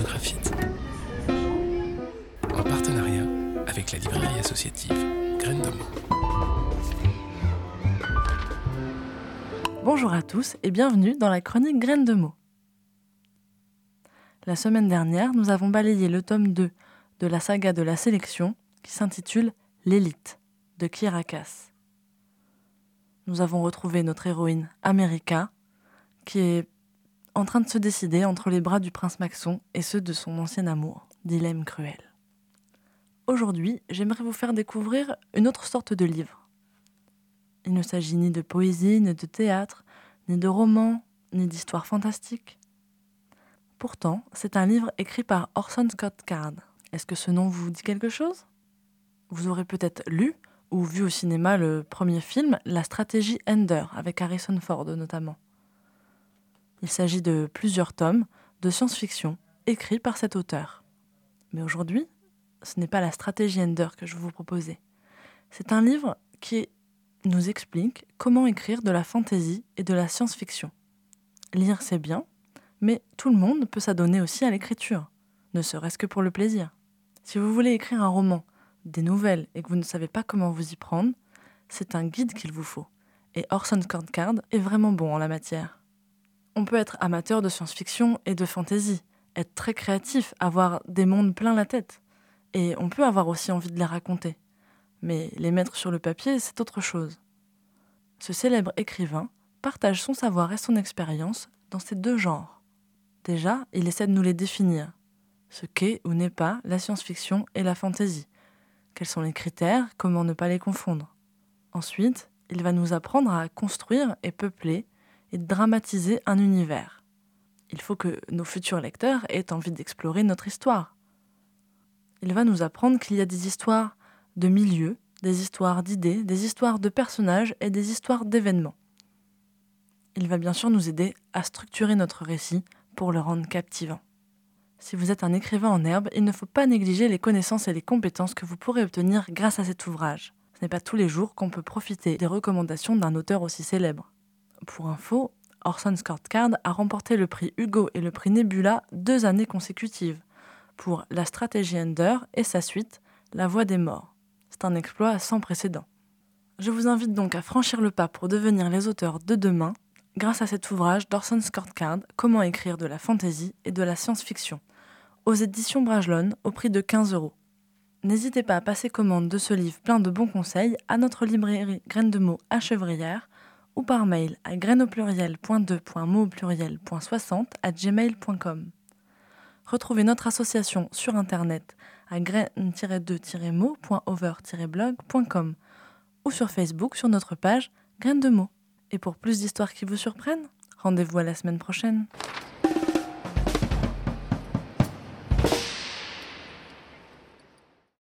Graphite. En partenariat avec la librairie associative Graines de Meaux. Bonjour à tous et bienvenue dans la chronique Graines de Meaux. La semaine dernière, nous avons balayé le tome 2 de la saga de la sélection qui s'intitule L'élite de Kiera Cass. Nous avons retrouvé notre héroïne America qui est en train de se décider entre les bras du prince Maxon et ceux de son ancien amour, dilemme cruel. Aujourd'hui, j'aimerais vous faire découvrir une autre sorte de livre. Il ne s'agit ni de poésie, ni de théâtre, ni de roman, ni d'histoire fantastique. Pourtant, c'est un livre écrit par Orson Scott Card. Est-ce que ce nom vous dit quelque chose ? Vous aurez peut-être lu ou vu au cinéma le premier film, La stratégie Ender, avec Harrison Ford notamment. Il s'agit de plusieurs tomes de science-fiction écrits par cet auteur. Mais aujourd'hui, ce n'est pas la stratégie Ender que je vais vous proposer. C'est un livre qui nous explique comment écrire de la fantasy et de la science-fiction. Lire, c'est bien, mais tout le monde peut s'adonner aussi à l'écriture, ne serait-ce que pour le plaisir. Si vous voulez écrire un roman, des nouvelles et que vous ne savez pas comment vous y prendre, c'est un guide qu'il vous faut. Et Orson Scott Card est vraiment bon en la matière. On peut être amateur de science-fiction et de fantasy, être très créatif, avoir des mondes plein la tête. Et on peut avoir aussi envie de les raconter. Mais les mettre sur le papier, c'est autre chose. Ce célèbre écrivain partage son savoir et son expérience dans ces deux genres. Déjà, il essaie de nous les définir. Ce qu'est ou n'est pas la science-fiction et la fantasy. Quels sont les critères, comment ne pas les confondre. Ensuite, il va nous apprendre à construire et peupler et dramatiser un univers. Il faut que nos futurs lecteurs aient envie d'explorer notre histoire. Il va nous apprendre qu'il y a des histoires de milieux, des histoires d'idées, des histoires de personnages et des histoires d'événements. Il va bien sûr nous aider à structurer notre récit pour le rendre captivant. Si vous êtes un écrivain en herbe, il ne faut pas négliger les connaissances et les compétences que vous pourrez obtenir grâce à cet ouvrage. Ce n'est pas tous les jours qu'on peut profiter des recommandations d'un auteur aussi célèbre. Pour info, Orson Scott Card a remporté le prix Hugo et le prix Nebula 2 années consécutives pour La stratégie Ender et sa suite, La voix des morts. C'est un exploit sans précédent. Je vous invite donc à franchir le pas pour devenir les auteurs de demain grâce à cet ouvrage d'Orson Scott Card, Comment écrire de la fantasy et de la science-fiction, aux éditions Bragelonne au prix de 15 €. N'hésitez pas à passer commande de ce livre plein de bons conseils à notre librairie Graines de Meaux à Chevrières ou par mail à graines-2.meaux-60@gmail.com. Retrouvez notre association sur internet à graines-2-meaux.over-blog.com ou sur Facebook sur notre page Graines de Meaux. Et pour plus d'histoires qui vous surprennent, rendez-vous à la semaine prochaine.